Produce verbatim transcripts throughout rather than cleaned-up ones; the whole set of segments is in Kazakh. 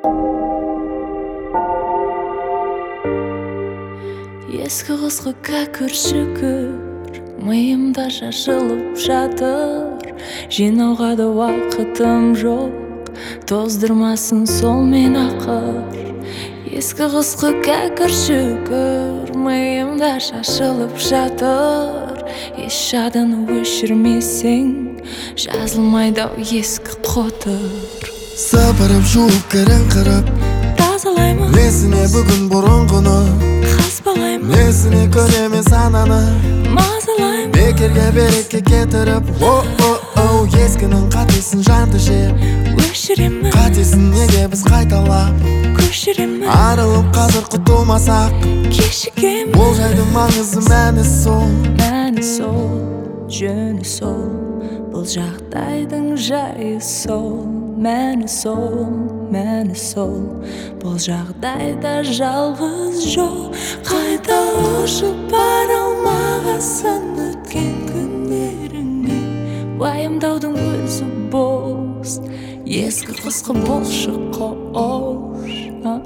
Ескі құсқы кәкір шүкір миымда шашылып жатыр. Жинауға да уақытым жоқ, тоздырмасын сол мен ақыр. Ескі құсқы кәкір шүкір миымда шашылып жатыр. Еш жадыны өшірмесең жазылмайды ау ескі қотыр. Сапырып жуып кірін қырып тазалаймын несіне бүгін бұрынғыны, қазбалаймын несіне көремін сананы, мазалаймын бекерге берекке кетіріп. О-о-о, ескінің қатесін жанды жеп өшіремін, қатесін неге біз қайталап көшіремін. арылып қазір құтылмасақ кешігемін, бұл жайдың маңызы мәні сол. мәні сол, жөні сол, бұл жағдайдың жайы сол. Мәні сол, мәні сол, бұл жағдайда жалғыз жол. Қайта ұшып бара алмағасын өткен күндеріңе, уайымдаудың өзі бос. Ескі құсқы болшы қош.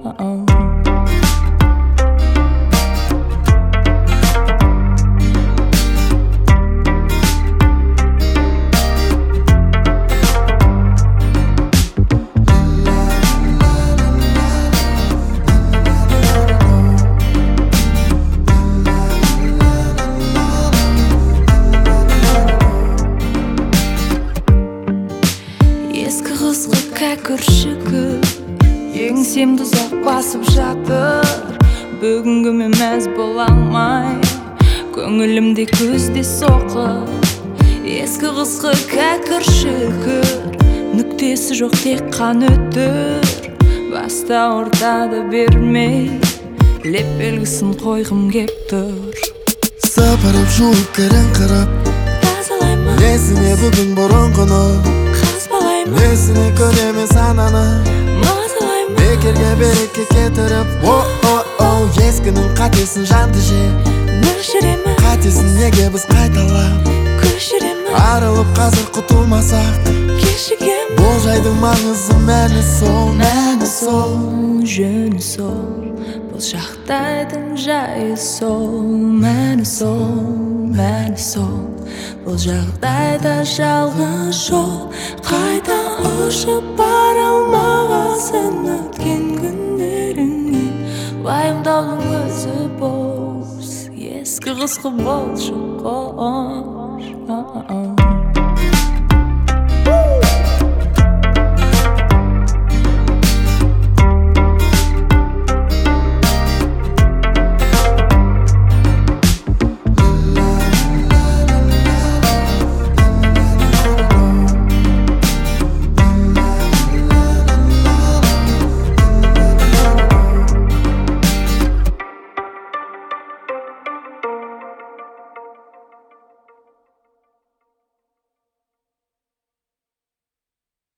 Ескі құсқы кәкір шүкір еңсемді ұзақ басып жатыр. Бүгінгіме мәз бола алмай көңілімде көзде соқыр. Ескі құсқы кәкір шүкір нүктесі жоқ тек қан өтір. Баста ортада бермей леп белгісін қойғым кеп тұр. Сапырып жуып кірін қырып тазалаймын несіне бүгін бұрынғыны, несіне көремін сананы, мазалаймын бекерге берекке кетіріп. О-о-о, ескінің қатесін жанды жеп өшіремін, қатесін неге біз қайталап көшіремін. арылып қазір құтылмасақ кешігемін, бұл жайдың маңызы мәні сол. мәні сол, жөні сол, бұл жағдайдың жайы сол. Мәні сол, мәні сол, бұл жағдайда жалғыз жол. Қайта ұшып бара алмағасын өткен күндеріңе, уайымдаудың өзі бос. Ескі құсқы болшы қош.